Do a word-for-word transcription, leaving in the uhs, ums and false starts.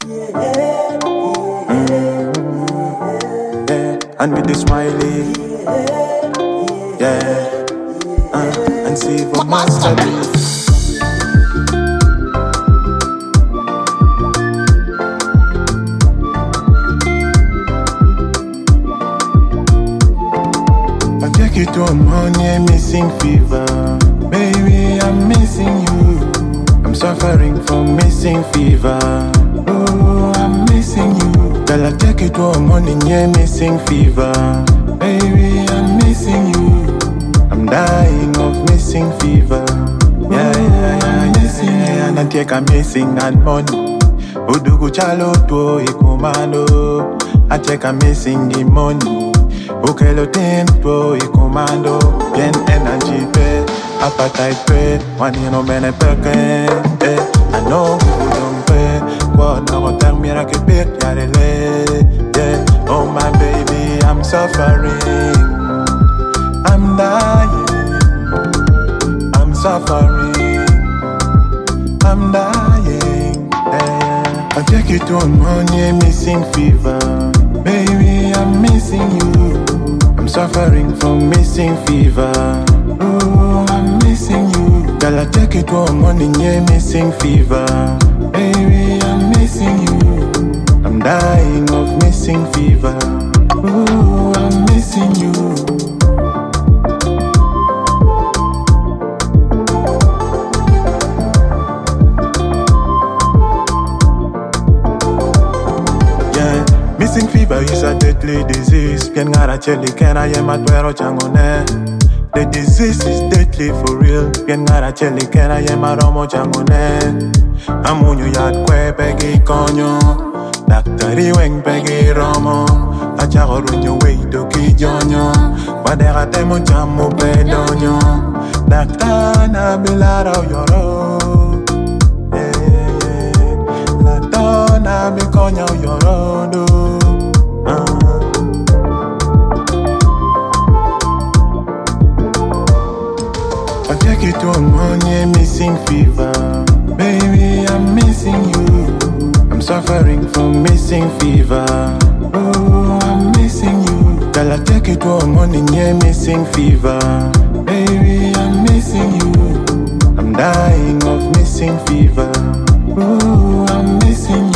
Yeah, and with the smiley. Yeah, uh, and see for masterpiece. I take you to a money missing fever. Baby, I'm missing you. I'm suffering from missing fever. Oh, I'm missing you. Girl, I take you to a money missing fever. Baby, I'm missing you. I'm dying of missing fever. Yeah, yeah, yeah, missing you. And I take a missing and money. Udugu chalo to ikumando. I take a missing the money. Ukelo tempo i commando. Bien energy pe, appetite pe. One you know mene peke. Eh, I know who don't pay. Kwa na go termina ke pek yarele. Yeah, oh my baby, I'm suffering. I'm dying. I'm suffering. I'm dying. Yeah. I take you to a money missing fever. Baby, I'm missing you. I'm suffering from missing fever. Oh, I'm missing you. Girl, I take it to a morning, yeah, missing fever. Baby, I'm missing you. I'm dying of missing fever. Oh, I'm missing you. Missing fever is a deadly disease. Bien ngara cheli kena ye matwero changone. The disease is deadly for real. Bien ngara cheli kena ye maromo changone. Amunyu yat kwe pegi konyo. Daktari weng pegi romo. Achago runyo weito ki jonyo. Wadera temo chamu pedonyo. Daktana bilara yoro. Yeah, yeah, yeah. Latona mi konya yoro. I take you to a money missing fever. Baby, I'm missing you. I'm suffering from missing fever. Oh, I'm missing you. Girl, I take you to a money missing fever. Baby, I'm missing you. I'm dying of missing fever. Oh, I'm missing you.